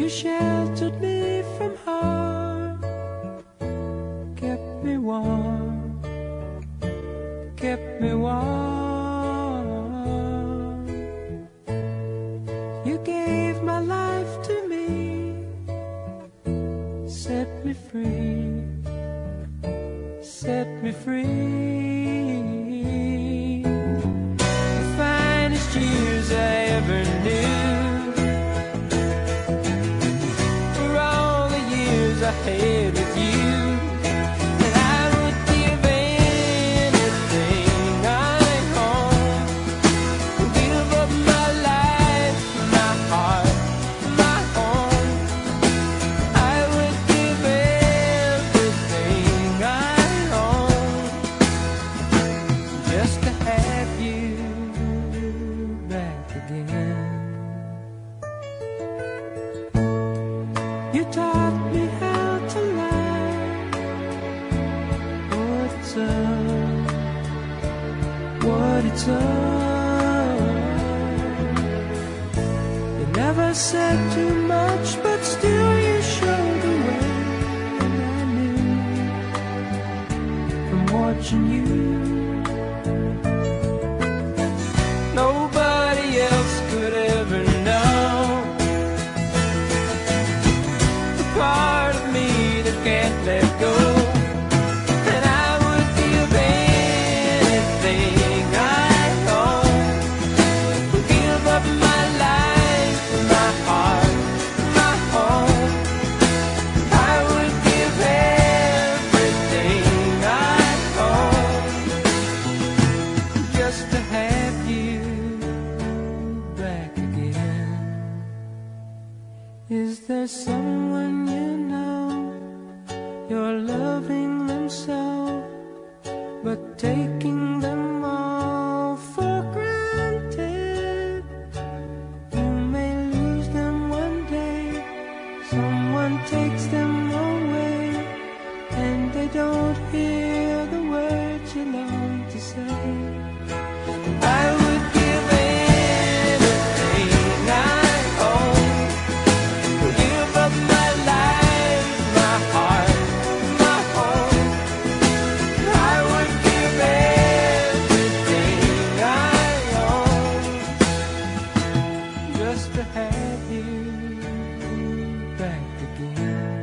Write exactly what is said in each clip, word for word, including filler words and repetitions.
You sheltered me from harm, kept me warm, kept me warm. You gave my life to me, set me free, set me free. The finest years I ever knew, for all the years I had with you. And I would give anything I own, give up my life, my heart, my home. I would give everything I own just to have you back again. You taught me how to laugh, what's up, what it's up. You never said too much, but still you showed the way. And I knew from watching you, nobody else could ever know the part of me that can't let go. And I would give anything I own, give up my life, my heart, my home. I would give everything I own just to have you back again. Is there someone you know, you're loving them so, but taking them all for granted? You may lose them one day, someone takes them away, and they don't hear the words you long to say. I would give anything I own, give up my life, my heart, my home. I would give everything I own just to have you back again,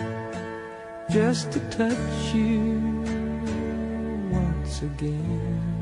just to touch you once again.